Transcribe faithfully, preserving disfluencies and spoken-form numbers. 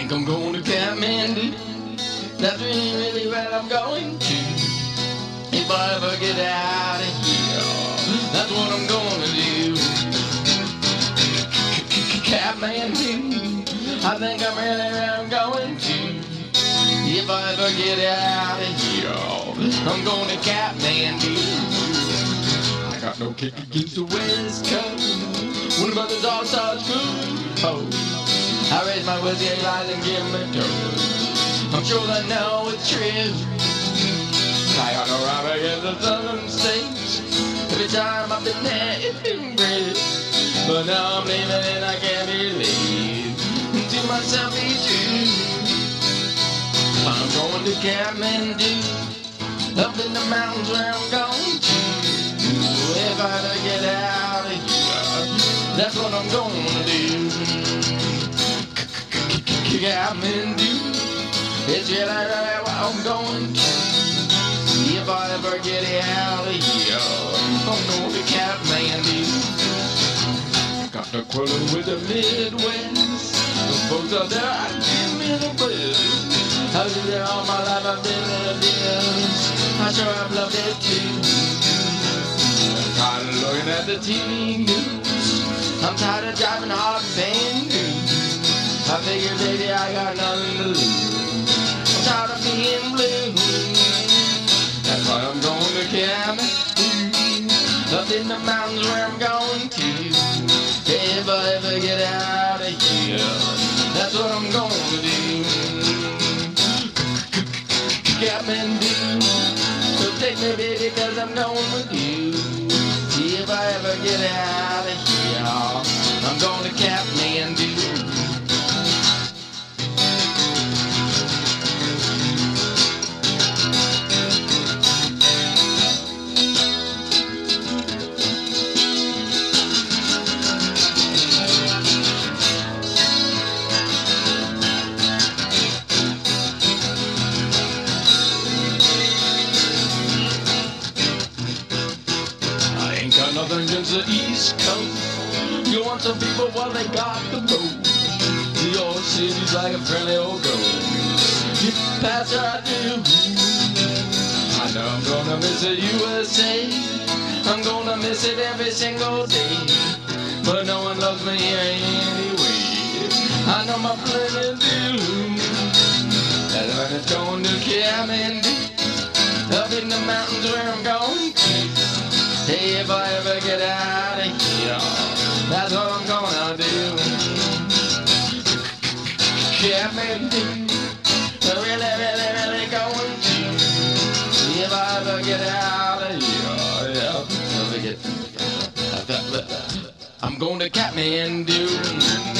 think I'm going to Kathmandu. That's really, really where I'm going to. If I ever get out of here, that's what I'm going to do. Kathmandu, I think I'm really where I'm going to. If I ever get out of here, I'm going to Kathmandu. I got no kick against the West Coast. When the brothers all start screwing, oh, I raise my whiskey glass and give them a toast. I'm sure they know it's true. I got no rhyme against the southern states. Every time I've been there, it's been great. But now I'm leaving and I can't believe to myself it's true. I'm going to Kathmandu, up in the mountains where I'm going to. If I ever get out of here, that's what I'm going to do. Kathmandu, it's really, really where I'm going to. If I ever get out of here, I'm going to Kathmandu. Got the quarrel with the Midwest. The folks out there, I give me the best. I've been there all my life, I've been there this. I sure have loved it too. I'm tired of looking at the T V news. I'm tired of driving hard and paying dues. I figure, baby, I got nothing to lose. I'm tired of being blue. That's why I'm going to Kathmandu, up in the mountains where I'm going to. If I ever get out of here, that's what I'm going to do. Kathmandu, so take me, baby, cause I'm going with you. If I ever get out of here, I'm going to Kathmandu. Got nothing against the East Coast. You want some people, well, they got the road. The old city's like a friendly old ghost. You pass her, I do. I know I'm gonna miss the U S A. I'm gonna miss it every single day. But no one loves me here anyway. I know my plenty do. That's when it's going to Kathmandu, up in the mountains where I'm going to. Hey, if I ever get out of here, that's what I'm gonna do. Kathmandu, really, really, really going to. If I ever get out of here, yeah, don't forget, I'm going to Kathmandu.